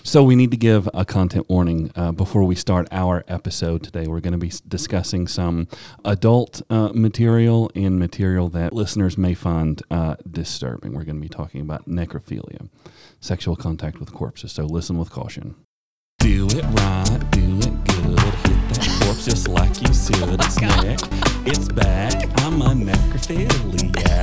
So we need to give a content warning before we start our episode today. We're going to be discussing some adult material and material that listeners may find disturbing. We're going to be talking about necrophilia, sexual contact with corpses. So listen with caution. Do it right, do it good. Hit that corpse just like you should. It's neck, it's back. I'm a necrophiliac.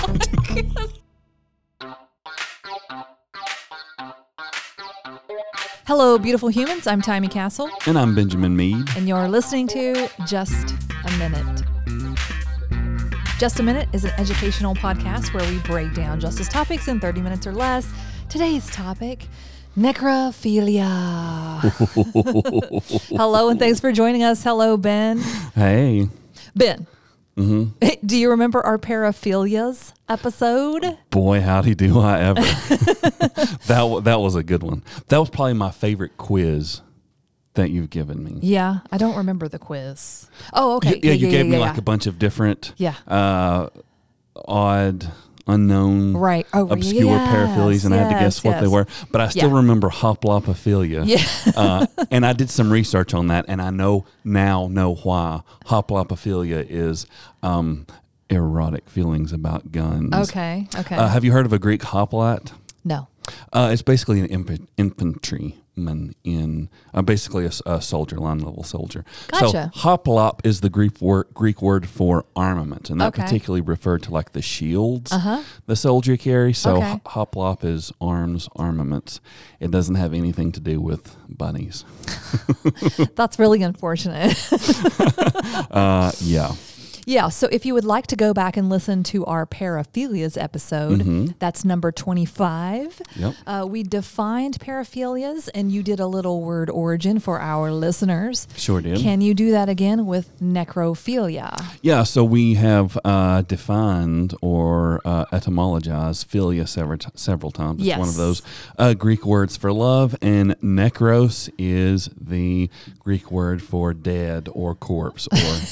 Hello, beautiful humans. I'm Tammy Castle. And I'm Benjamin Mead. And you're listening to Just a Minute. Just a Minute is an educational podcast where we break down justice topics in 30 minutes or less. Today's topic, necrophilia. Hello, and thanks for joining us. Hello, Ben. Hey. Ben. Mm-hmm. Do you remember our paraphilias episode? Boy, howdy do I ever. That was a good one. That was probably my favorite quiz that you've given me. Yeah, I don't remember the quiz. Oh, okay. Yeah, you gave me like a bunch of different odd, unknown, right. obscure paraphilias, and I had to guess what they were. But I still remember hoplopophilia. Yeah. And I did some research on that, and I know why hoplopophilia is erotic feelings about guns. Okay. Have you heard of a Greek hoplite? No. It's basically an infantryman in basically a soldier, line level soldier. Gotcha. So hoplop is the Greek word for armament, and that particularly referred to like the shields the soldier carries. So hoplop is arms, armaments. It doesn't have anything to do with bunnies. That's really unfortunate. Yeah. Yeah, so if you would like to go back and listen to our paraphilias episode, that's number 25. Yep. We defined paraphilias, and you did a little word origin for our listeners. Sure did. Can you do that again with necrophilia? Yeah, so we have defined or etymologized philia several times. It's one of those Greek words for love, and necros is the Greek word for dead or corpse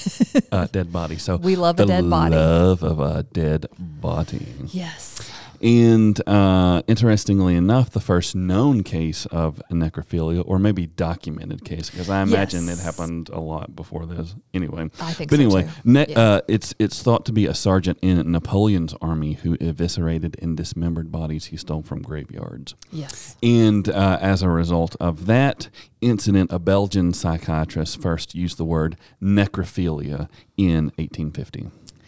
or dead body. So we love a dead body. The love of a dead body. Yes. And interestingly enough, the first known case of necrophilia, or maybe documented case, because I imagine it happened a lot before this. Anyway, I think but so anyway, too. It's thought to be a sergeant in Napoleon's army who eviscerated and dismembered bodies he stole from graveyards. Yes. And as a result of that incident, a Belgian psychiatrist first used the word necrophilia in 1850.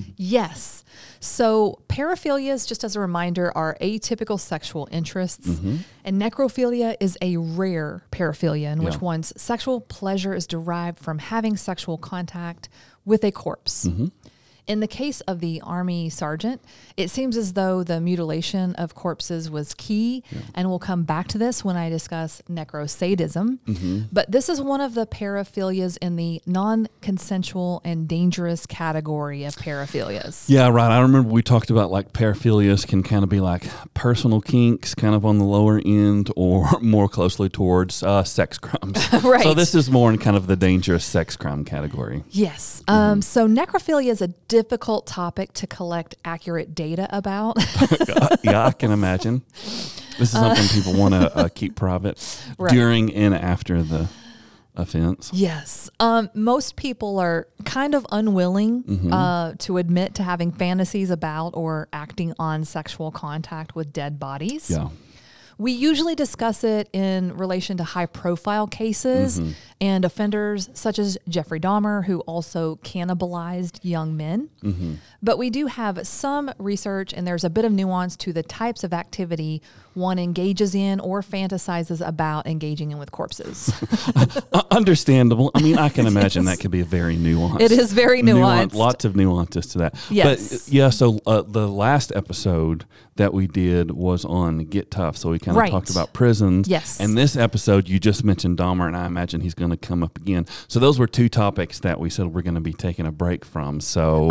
Yes. So paraphilias, just as a reminder, are atypical sexual interests. And necrophilia is a rare paraphilia in which one's sexual pleasure is derived from having sexual contact with a corpse. In the case of the Army sergeant, it seems as though the mutilation of corpses was key, and we'll come back to this when I discuss necrosadism. But this is one of the paraphilias in the non-consensual and dangerous category of paraphilias. Yeah, right. I remember we talked about like paraphilias can kind of be like personal kinks, kind of on the lower end, or more closely towards sex crimes. Right. So this is more in kind of the dangerous sex crime category. Yes. So necrophilia is a difficult topic to collect accurate data about. Yeah, I can imagine. This is something people want to keep private during and after the offense. Yes. Most people are kind of unwilling to admit to having fantasies about or acting on sexual contact with dead bodies. Yeah. We usually discuss it in relation to high-profile cases and offenders such as Jeffrey Dahmer, who also cannibalized young men. But we do have some research, and there's a bit of nuance to the types of activity one engages in or fantasizes about engaging in with corpses. Understandable. I mean, I can imagine that could be very nuanced. It is very nuanced. Lots of nuances to that. Yes. But yeah, so the last episode that we did was on Get Tough. So we kind of talked about prisons. Yes. And this episode, you just mentioned Dahmer, and I imagine he's going to come up again. So those were two topics that we said we're going to be taking a break from. So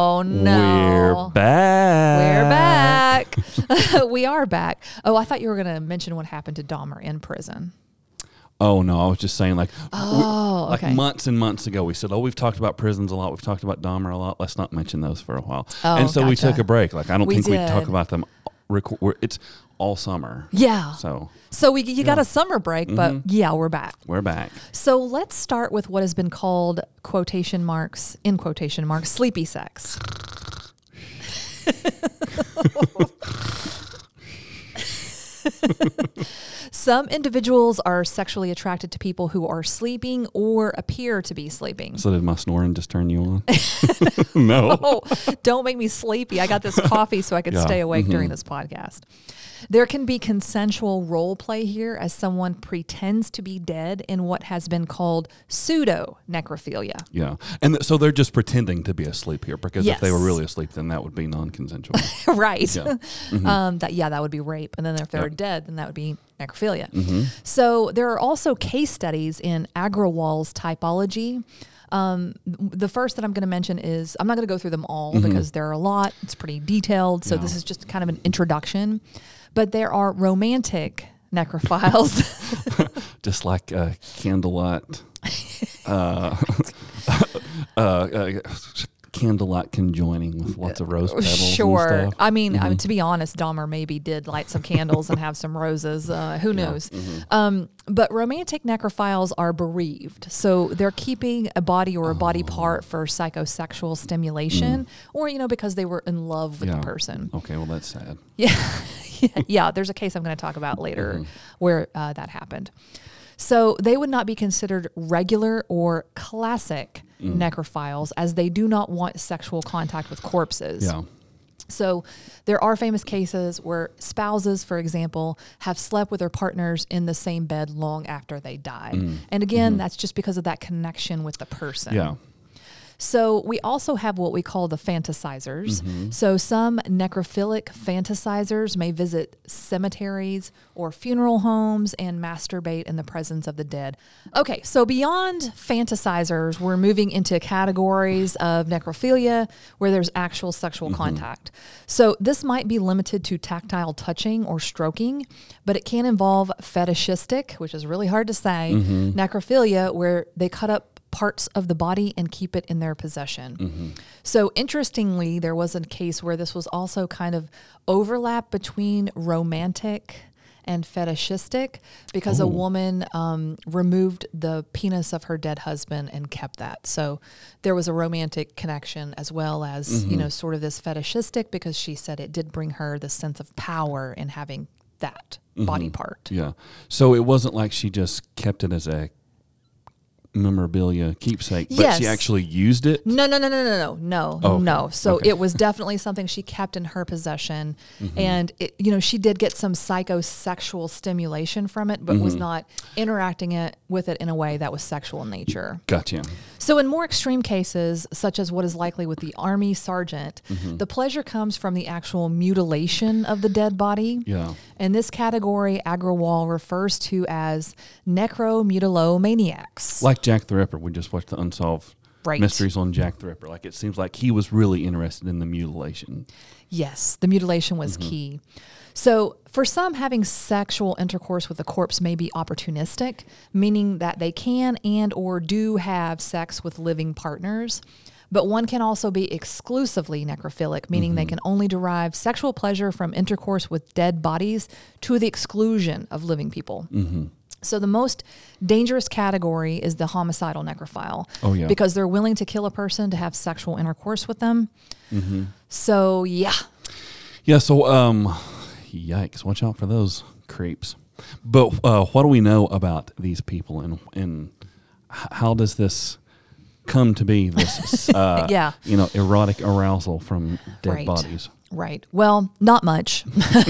we're back. We are back. Oh, I thought you were going to mention what happened to Dahmer in prison. Oh, no, I was just saying like okay. months and months ago, we said, we've talked about prisons a lot. We've talked about Dahmer a lot. Let's not mention those for a while. Oh, and so we gotcha. took a break. Like, I don't think we'd talk about them it's all summer. Yeah. So you got a summer break, but yeah, we're back. We're back. So let's start with what has been called in quotation marks, sleepy sex. Some individuals are sexually attracted to people who are sleeping or appear to be sleeping. So did my snoring just turn you on? No. Oh, don't make me sleepy. I got this coffee so I could stay awake during this podcast. There can be consensual role play here as someone pretends to be dead in what has been called pseudo-necrophilia. Yeah. And so they're just pretending to be asleep here, because if they were really asleep, then that would be non-consensual. Right. Yeah. That would be rape. And then if they were dead, then that would be necrophilia. So there are also case studies in Agrawal's typology. The first that I'm going to mention is, I'm not going to go through them all because there are a lot. It's pretty detailed. So this is just kind of an introduction. But there are romantic necrophiles. Just like candlelight. Candlelight conjoining with lots of rose petals. Sure. And stuff. I mean, to be honest, Dahmer maybe did light some candles and have some roses. Who knows? But romantic necrophiles are bereaved. So they're keeping a body or a body part for psychosexual stimulation or, because they were in love with the person. Okay, well, that's sad. Yeah. Yeah, there's a case I'm going to talk about later where that happened. So they would not be considered regular or classic necrophiles, as they do not want sexual contact with corpses. Yeah. So there are famous cases where spouses, for example, have slept with their partners in the same bed long after they died. And again, that's just because of that connection with the person. Yeah. So we also have what we call the fantasizers. So some necrophilic fantasizers may visit cemeteries or funeral homes and masturbate in the presence of the dead. Okay, so beyond fantasizers, we're moving into categories of necrophilia where there's actual sexual contact. So this might be limited to tactile touching or stroking, but it can involve fetishistic, which is really hard to say, necrophilia, where they cut up parts of the body and keep it in their possession. So interestingly, there was a case where this was also kind of overlap between romantic and fetishistic, because a woman removed the penis of her dead husband and kept that. So there was a romantic connection as well as, sort of this fetishistic, because she said it did bring her the sense of power in having that body part. Yeah. So it wasn't like she just kept it as a memorabilia keepsake, but she actually used it? No. So it was definitely something she kept in her possession, and it, she did get some psychosexual stimulation from it, but was not interacting with it in a way that was sexual in nature. Gotcha. So in more extreme cases, such as what is likely with the Army sergeant, the pleasure comes from the actual mutilation of the dead body. Yeah. And this category, Agrawal refers to as necromutilomaniacs. Like Jack the Ripper. We just watched the Unsolved Mysteries on Jack the Ripper. Like, it seems like he was really interested in the mutilation. Yes, the mutilation was key. So for some, having sexual intercourse with a corpse may be opportunistic, meaning that they can and or do have sex with living partners. But one can also be exclusively necrophilic, meaning they can only derive sexual pleasure from intercourse with dead bodies to the exclusion of living people. So the most dangerous category is the homicidal necrophile. Oh, yeah. Because they're willing to kill a person to have sexual intercourse with them. So, yeah. Yeah, so, yikes. Watch out for those creeps. But what do we know about these people, and how does this come to be, this erotic arousal from dead bodies? Right. Well, not much.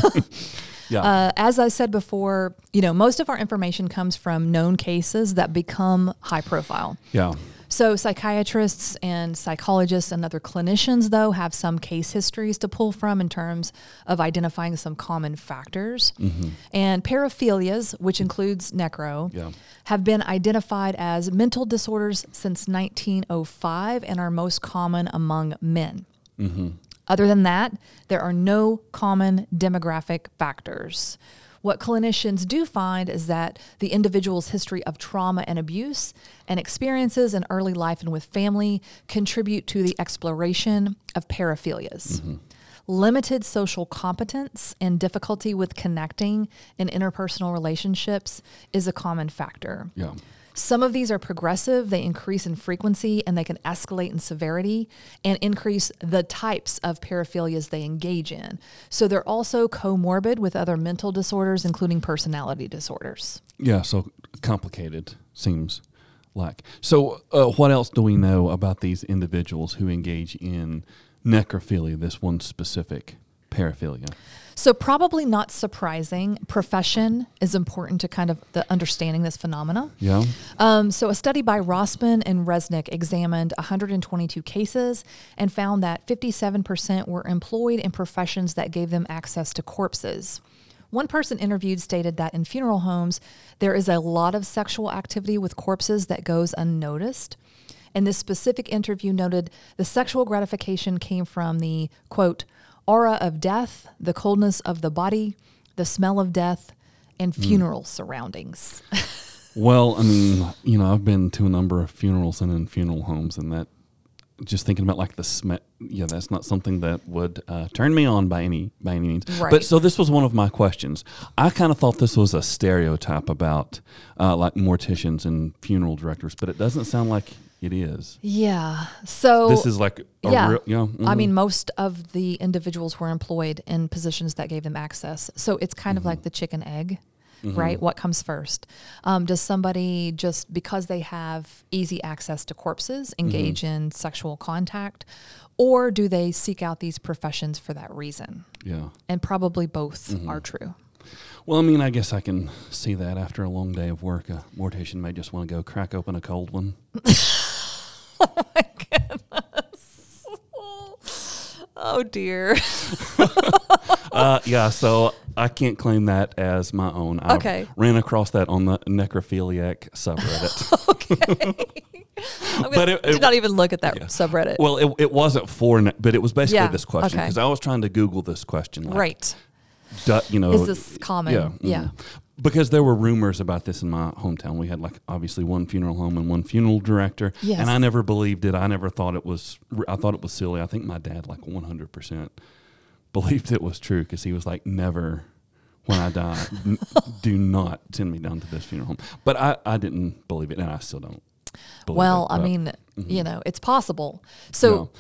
Yeah. As I said before, most of our information comes from known cases that become high profile. Yeah. So psychiatrists and psychologists and other clinicians, though, have some case histories to pull from in terms of identifying some common factors. And paraphilias, which includes necro, have been identified as mental disorders since 1905 and are most common among men. Other than that, there are no common demographic factors. What clinicians do find is that the individual's history of trauma and abuse and experiences in early life and with family contribute to the exploration of paraphilias. limited social competence and difficulty with connecting in interpersonal relationships is a common factor. Yeah. Some of these are progressive, they increase in frequency, and they can escalate in severity and increase the types of paraphilias they engage in. So they're also comorbid with other mental disorders, including personality disorders. Yeah, so complicated seems like. So what else do we know about these individuals who engage in necrophilia, this one specific paraphilia? So probably not surprising, profession is important to kind of the understanding this phenomena. Yeah. So a study by Rossman and Resnick examined 122 cases and found that 57% were employed in professions that gave them access to corpses. One person interviewed stated that in funeral homes, there is a lot of sexual activity with corpses that goes unnoticed. And this specific interview noted the sexual gratification came from the, quote, aura of death, the coldness of the body, the smell of death, and funeral surroundings. Well, I mean, I've been to a number of funerals and in funeral homes, and that just thinking about like the smell, that's not something that would turn me on by any means. Right. But so this was one of my questions. I kind of thought this was a stereotype about like morticians and funeral directors, but it doesn't sound like it is. Yeah. So this is like a real, I mean, most of the individuals were employed in positions that gave them access. So it's kind of like the chicken egg, right? What comes first? Does somebody just because they have easy access to corpses engage in sexual contact, or do they seek out these professions for that reason? Yeah. And probably both are true. Well, I mean, I guess I can see that after a long day of work, a mortician may just want to go crack open a cold one. Oh my goodness. Oh dear. Yeah, so I can't claim that as my own. I ran across that on the necrophiliac subreddit. Okay. Did not even look at that subreddit. Well, it wasn't but it was basically this question, because I was trying to Google this question. Like, right. Is this common? Yeah. Because there were rumors about this in my hometown. We had obviously one funeral home and one funeral director. Yes. And I never believed it. I never thought it was, I thought it was silly. I think my dad 100% believed it was true, because he was like, never, when I die, do not send me down to this funeral home. But I didn't believe it, and I still don't believe it. I mean, it's possible. So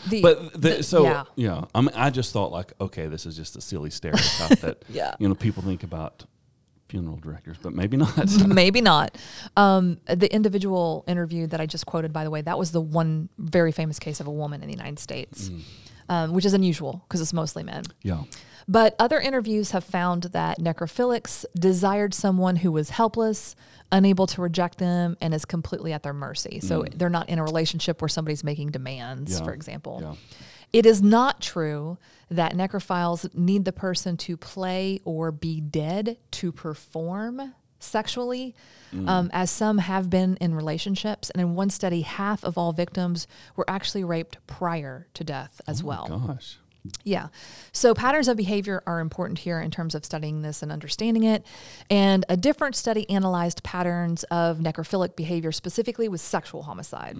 I mean, I just thought okay, this is just a silly stereotype that people think about funeral directors, but maybe not. Maybe not. The individual interview that I just quoted, by the way, that was the one very famous case of a woman in the United States, which is unusual because it's mostly men. Yeah. But other interviews have found that necrophilics desired someone who was helpless, unable to reject them, and is completely at their mercy. So they're not in a relationship where somebody's making demands, for example. Yeah. It is not true that necrophiles need the person to play or be dead to perform sexually, as some have been in relationships. And in one study, half of all victims were actually raped prior to death as well. Oh my gosh. Yeah. So patterns of behavior are important here in terms of studying this and understanding it. And a different study analyzed patterns of necrophilic behavior specifically with sexual homicide.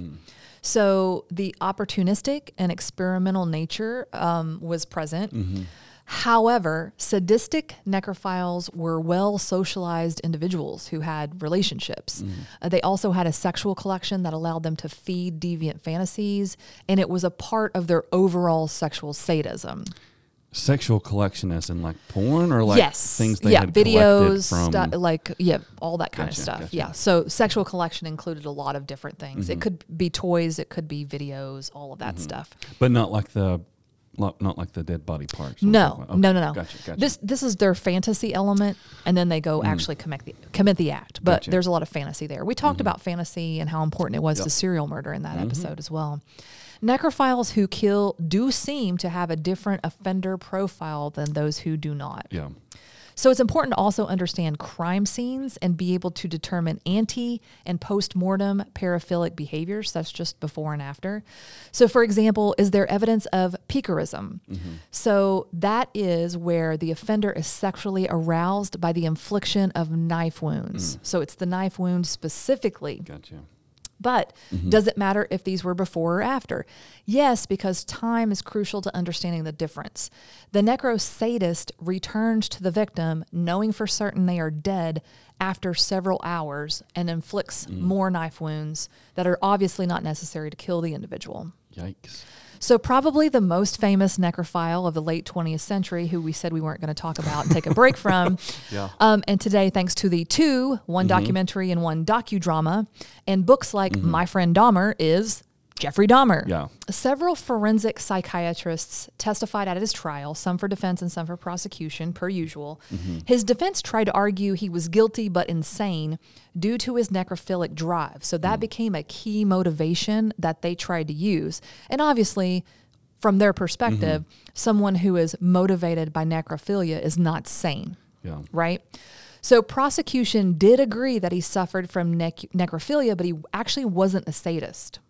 So the opportunistic and experimental nature was present. However, sadistic necrophiles were well-socialized individuals who had relationships. They also had a sexual collection that allowed them to feed deviant fantasies, and it was a part of their overall sexual sadism. Sexual collection as in porn, or things they had videos, collected from... all that kind of stuff. Gotcha. Yeah, so sexual collection included a lot of different things. It could be toys, it could be videos, all of that stuff. But not like the dead body parts. No. Gotcha. This is their fantasy element, and then they go actually commit the act. But there's a lot of fantasy there. We talked about fantasy and how important it was to serial murder in that episode as well. Necrophiles who kill do seem to have a different offender profile than those who do not. Yeah. So it's important to also understand crime scenes and be able to determine ante and post-mortem paraphilic behaviors. That's just before and after. So for example, is there evidence of piquerism? So that is where the offender is sexually aroused by the infliction of knife wounds. So it's the knife wound specifically But does it matter if these were before or after? Yes, because time is crucial to understanding the difference. The necrosadist returns to the victim knowing for certain they are dead after several hours and inflicts more knife wounds that are obviously not necessary to kill the individual. Yikes. So probably the most famous necrophile of the late 20th century, who we said we weren't going to talk about and take a break from. Yeah. And today, thanks to the one documentary and one docudrama, and books like My Friend Dahmer, is Jeffrey Dahmer. Yeah. Several forensic psychiatrists testified at his trial, some for defense and some for prosecution, per usual. His defense tried to argue he was guilty but insane due to his necrophilic drive. So that became a key motivation that they tried to use. And obviously, from their perspective, someone who is motivated by necrophilia is not sane, Yeah. right? So prosecution did agree that he suffered from necrophilia, but he actually wasn't a sadist.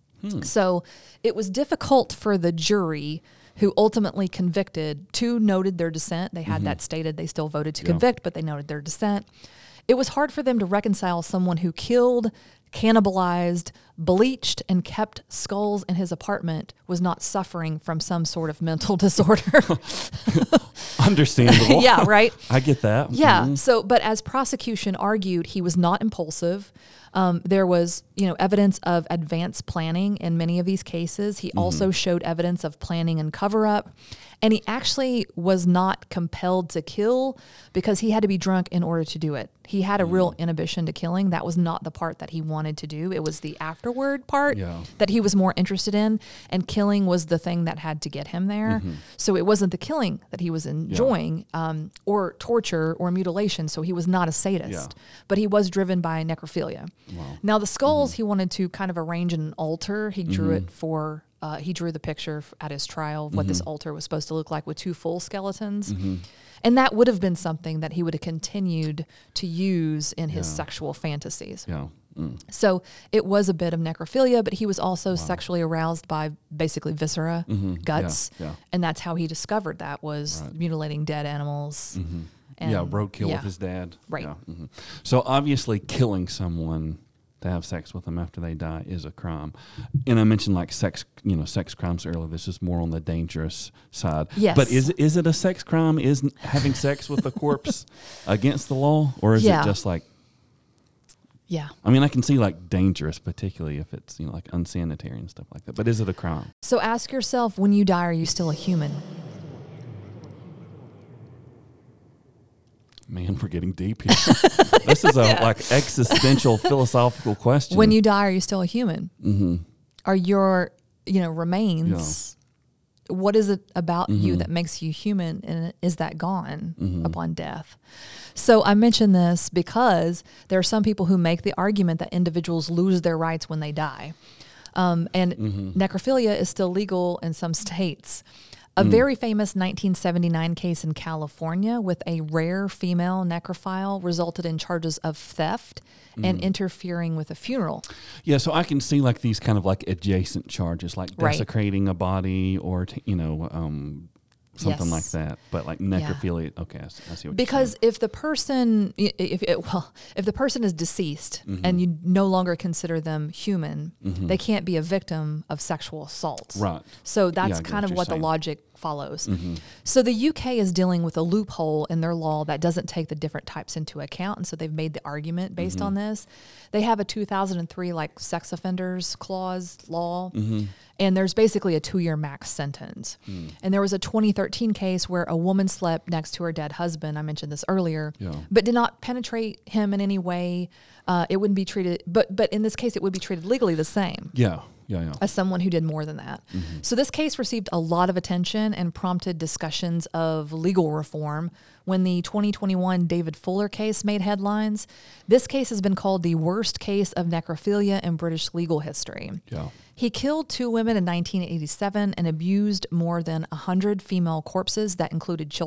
So it was difficult for the jury, who ultimately convicted. Two noted their dissent. They had that stated. They still voted to convict, but they noted their dissent. It was hard for them to reconcile someone who killed, cannibalized, bleached, and kept skulls in his apartment was not suffering from some sort of mental disorder. Understandable. Yeah, right? I get that. Yeah. So, but as prosecution argued, he was not impulsive. There was, evidence of advanced planning in many of these cases. He also showed evidence of planning and cover-up. And he actually was not compelled to kill because he had to be drunk in order to do it. He had a real inhibition to killing. That was not the part that he wanted to do. It was the afterward part that he was more interested in. And killing was the thing that had to get him there. So it wasn't the killing that he was enjoying, or torture or mutilation. So he was not a sadist. But he was driven by necrophilia. Wow. Now the skulls, he wanted to kind of arrange an altar. He drew it for... he drew the picture at his trial of what this altar was supposed to look like with two full skeletons. And that would have been something that he would have continued to use in his sexual fantasies. Yeah. So it was a bit of necrophilia, but he was also sexually aroused by basically viscera, guts. And that's how he discovered that, was mutilating dead animals. And roadkill with his dad. Right. Yeah. So obviously killing someone to have sex with them after they die is a crime. And I mentioned like sex crimes earlier. This is more on the dangerous side. Yes. But is it a sex crime? Is having sex with a corpse against the law? Or is it just like... Yeah. I mean, I can see like dangerous, particularly if it's, like unsanitary and stuff like that. But is it a crime? So ask yourself, when you die, are you still a human? Man, we're getting deep here. This is a like existential philosophical question. When you die, are you still a human? Are your, remains, what is it about you that makes you human, and is that gone upon death? So I mention this because there are some people who make the argument that individuals lose their rights when they die. And necrophilia is still legal in some states. A very famous 1979 case in California with a rare female necrophile resulted in charges of theft and interfering with a funeral. Yeah, so I can see like these kind of like adjacent charges, like desecrating a body or, something like that. But like necrophilia, okay, I see what because you're saying. if the person, if the person is deceased and you no longer consider them human, they can't be a victim of sexual assault. Right. So that's kind of what the logic follows. So the UK is dealing with a loophole in their law that doesn't take the different types into account, and so they've made the argument based on this. They have a 2003 like sex offenders clause law, and there's basically a 2-year max sentence. And there was a 2013 case where a woman slept next to her dead husband. I mentioned this earlier, but did not penetrate him in any way. It wouldn't be treated, but in this case, it would be treated legally the same. Yeah. As someone who did more than that. So this case received a lot of attention and prompted discussions of legal reform. When the 2021 David Fuller case made headlines, this case has been called the worst case of necrophilia in British legal history. Yeah. He killed 2 women in 1987 and abused more than 100 female corpses that included children.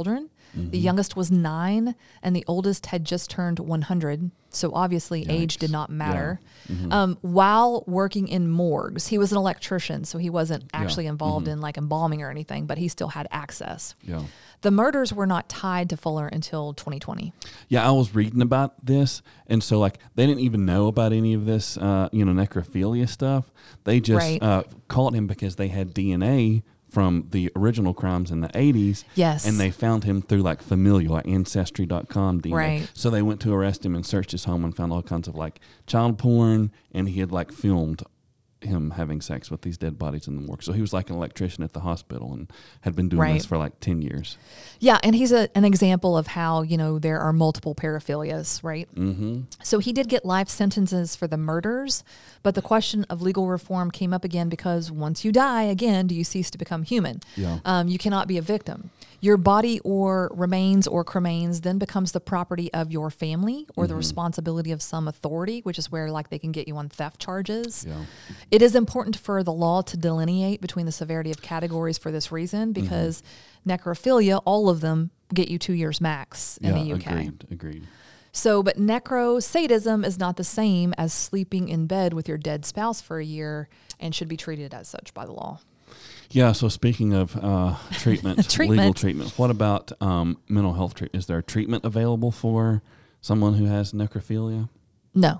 The youngest was 9, and the oldest had just turned 100. So obviously age did not matter. Yeah. While working in morgues, he was an electrician, so he wasn't actually involved in like embalming or anything, but he still had access. Yeah. The murders were not tied to Fuller until 2020. Yeah, I was reading about this, and so like they didn't even know about any of this, necrophilia stuff. They just caught him because they had DNA from the original crimes in the 80s. Yes. And they found him through like familial, like ancestry.com DNA. Right. So they went to arrest him and searched his home and found all kinds of like child porn, and he had like filmed him having sex with these dead bodies in the morgue. So he was like an electrician at the hospital and had been doing this for like 10 years. Yeah, and he's an example of how, there are multiple paraphilias, right? Mm-hmm. So he did get life sentences for the murders, but the question of legal reform came up again because once you die, again, do you cease to become human? Yeah. You cannot be a victim. Your body or remains or cremains then becomes the property of your family or the responsibility of some authority, which is where like they can get you on theft charges. Yeah. It is important for the law to delineate between the severity of categories for this reason because necrophilia, all of them get you 2 years max in the UK. Agreed. So, but necrosadism is not the same as sleeping in bed with your dead spouse for a year and should be treated as such by the law. Yeah, so speaking of treatment, legal treatment, what about mental health treatment? Is there treatment available for someone who has necrophilia? No.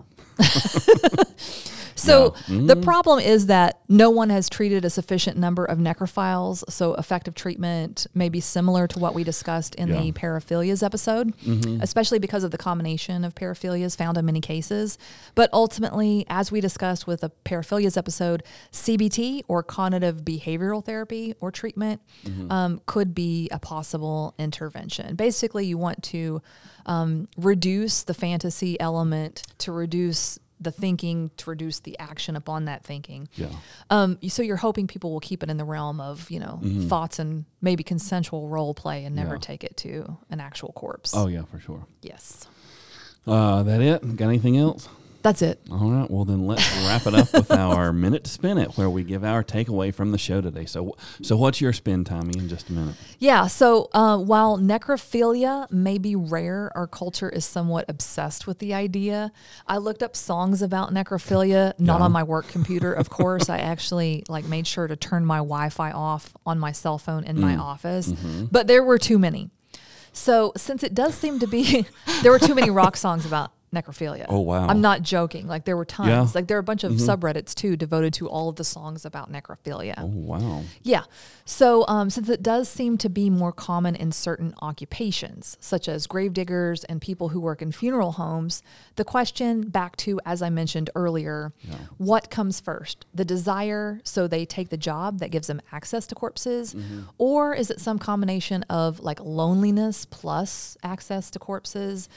So the problem is that no one has treated a sufficient number of necrophiles, so effective treatment may be similar to what we discussed in the paraphilias episode, especially because of the combination of paraphilias found in many cases. But ultimately, as we discussed with the paraphilias episode, CBT or cognitive behavioral therapy or treatment could be a possible intervention. Basically, you want to reduce the fantasy element, to reduce the thinking, to reduce the action upon that thinking. Yeah. So you're hoping people will keep it in the realm of, thoughts and maybe consensual role play and never take it to an actual corpse. Oh, yeah, for sure. Yes. That it? Got anything else? That's it. All right. Well, then let's wrap it up with our Minute to Spin It, where we give our takeaway from the show today. So what's your spin, Tommy, in just a minute? Yeah. So while necrophilia may be rare, our culture is somewhat obsessed with the idea. I looked up songs about necrophilia, not on my work computer, of course. I actually made sure to turn my Wi-Fi off on my cell phone in my office, but there were too many. So since it does seem to be, there were too many rock songs about necrophilia. Oh, wow. I'm not joking. There were tons. Yeah. There are a bunch of subreddits too devoted to all of the songs about necrophilia. Oh, wow. Yeah. So since it does seem to be more common in certain occupations, such as gravediggers and people who work in funeral homes, the question back to, as I mentioned earlier, what comes first? The desire, so they take the job that gives them access to corpses, or is it some combination of loneliness plus access to corpses?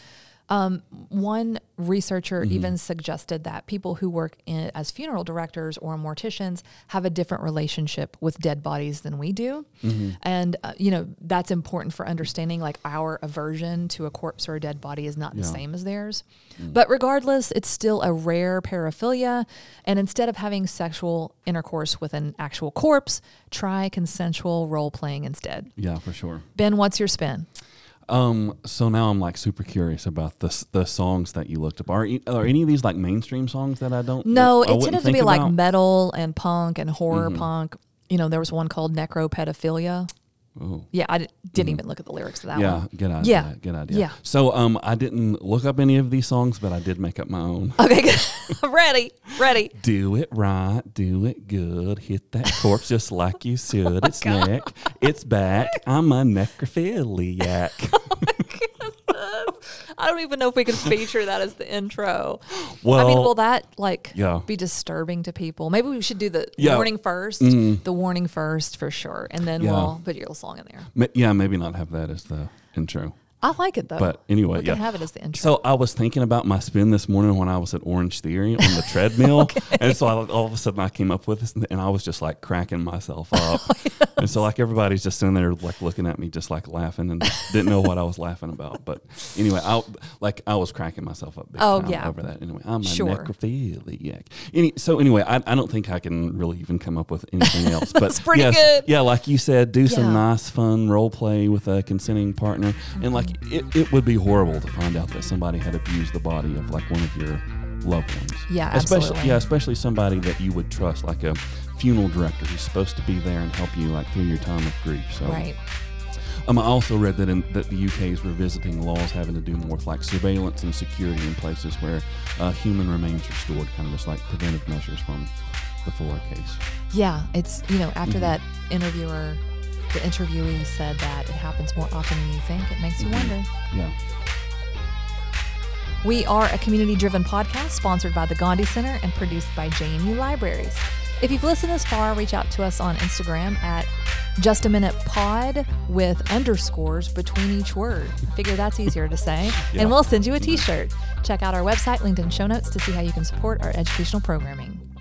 One researcher even suggested that people who work as funeral directors or morticians have a different relationship with dead bodies than we do. And, that's important for understanding our aversion to a corpse or a dead body is not the same as theirs. But regardless, it's still a rare paraphilia. And instead of having sexual intercourse with an actual corpse, try consensual role playing instead. Yeah, for sure. Ben, what's your spin? So now I'm super curious about the songs that you looked up. Are any of these mainstream songs that I don't? No, I it tended to be about? metal and punk and horror punk. There was one called Necropedophilia. Oh. Yeah, I didn't even look at the lyrics to that one. Yeah, good idea. Good idea. Yeah. So I didn't look up any of these songs, but I did make up my own. Okay, good. Ready. Do it right, do it good, hit that corpse just like you should. It's neck, it's back. I'm a necrophiliac. Oh my goodness. I don't even know if we can feature that as the intro. Well, will that be disturbing to people? Maybe we should do the warning first. The warning first for sure, and then we'll put your little song in there. Yeah, maybe not have that as the intro. I like it though. But anyway, we can have it as the intro. So I was thinking about my spin this morning when I was at Orange Theory on the treadmill. Okay. And so all of a sudden I came up with this and I was just like cracking myself up. And so like everybody's just sitting there like looking at me just like laughing and didn't know what I was laughing about. But anyway, I was cracking myself up big time over that. Anyway, I'm a necrophiliac. Anyway, I don't think I can really even come up with anything else. But that's pretty good. Yeah, like you said, do some nice fun role play with a consenting partner. And like it would be horrible to find out that somebody had abused the body of like one of your loved ones. Yeah, absolutely. Especially somebody that you would trust, like a funeral director who's supposed to be there and help you like through your time of grief. So right. I also read that the UK is revisiting laws having to do more with like surveillance and security in places where human remains are stored, kind of just like preventive measures from the Fuller case. Yeah, it's after that the interviewee said that it happens more often than you think. It makes you wonder. Yeah. We are a community-driven podcast sponsored by the Gandhi Center and produced by JMU Libraries. If you've listened this far, reach out to us on Instagram at JustAMinutePod with underscores between each word. I figure that's easier to say. Yeah. And we'll send you a t-shirt. Check out our website, linked in show notes, to see how you can support our educational programming.